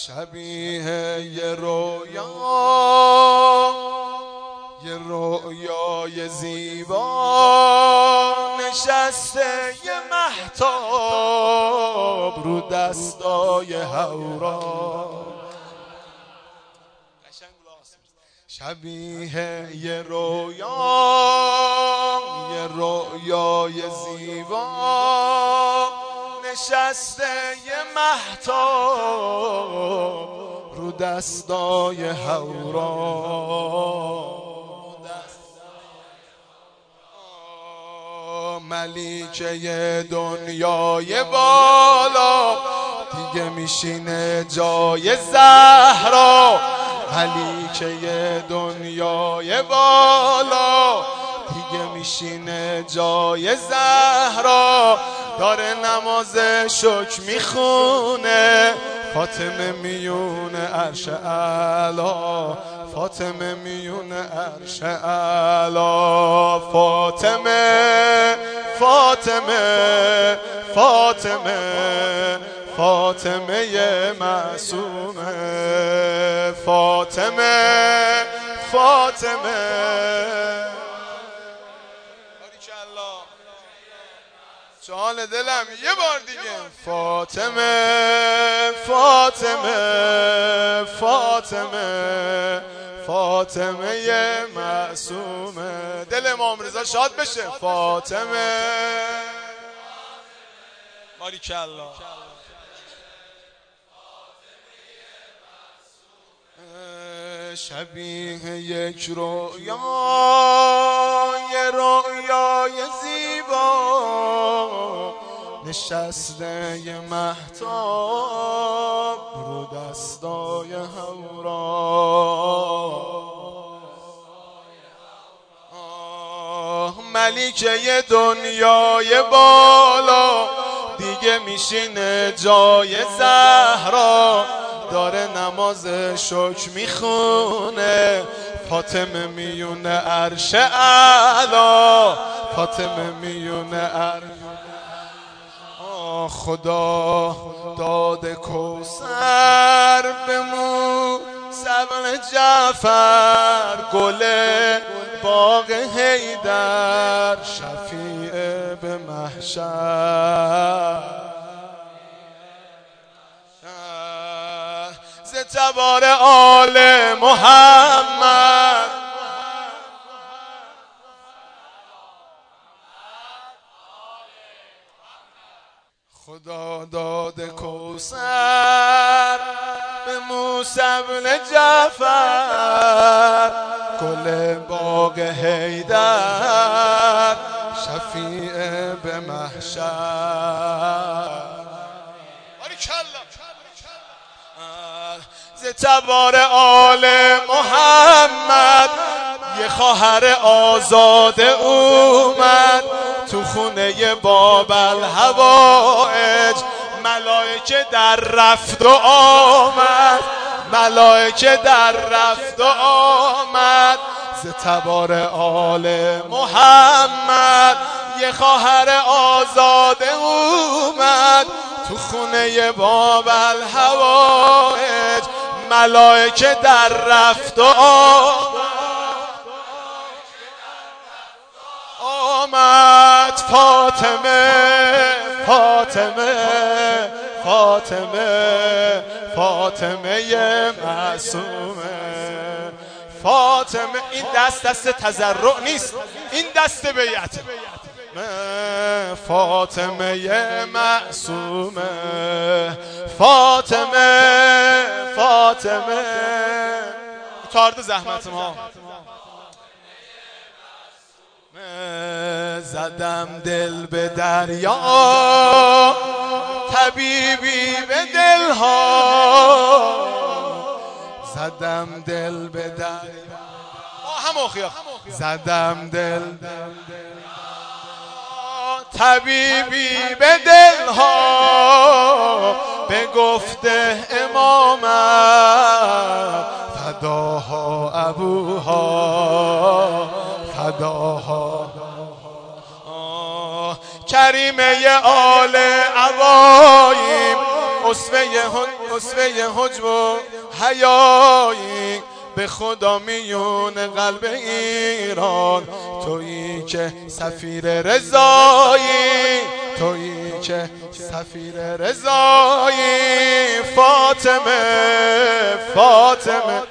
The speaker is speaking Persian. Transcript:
شبیه یه رویای زیبا نشسته یه مهتاب رو دستای هورا. شبیه یه رویای زیبا نشسته یه مهتاب رو دستای هورا. ملیکه دنیای بالا دیگه میشینه جای زهرا. ملیکه دنیای بالا دیگه میشینه جای زهرا. داره نماز شکر میخونه فاطمه میونه عرش اعلا. فاطمه میونه عرش اعلا. فاطمه فاطمه فاطمه فاطمه معصومه. فاطمه فاطمه جان دلم یه بار دیگه. فاطمه فاطمه فاطمه فاطمه معصومه. دل امام رضا شاد بشه. فاطمه باریکالله. شبیه یک رویای زیبا نشسته یه مهتاب رو دستای هورا. ملیکه دنیای بالا دیگه میشینه جای زهرا. داره نماز شکر میخونه فاطمه میونه عرش اعلا. فاطمه میونه عرش. خدا داده کوثر به موسی بن جعفر. گل باغ حیدر شفیع به محشر. ز تبار آل محمد خدا داده کوثر به موسی بن جعفر. گل باغ حیدر شفیع به محشر. ز تبار آل محمد یه خواهر آزاده اومد تو خونه باب الحوائج. ملائکه در رفت و آمد. ملائکه در رفت و آمد. ز تبار آل محمد یه خواهر آزاده اومد تو خونه باب الحوائج. ملائکه در رفت و آمد. فاطمه فاطمه فاطمه فاطمه معصومه. فاطمه این دست تضرع نیست، این دست بیعت. فاطمه معصومه. فاطمه فاطمه تارد زحمت ما. زدم دل به دریا طبیبی به دلها. زدم دل به دریا زدم دل طبیبی به دلها. به گفته امامم فداها ابوها فداها. کریمه آل عوایم اسوه اسوه حجب و حیایی، به خدا میون قلب ایران. تویی که سفیر رضایی، تویی که سفیر رضایی. فاطمه فاطمه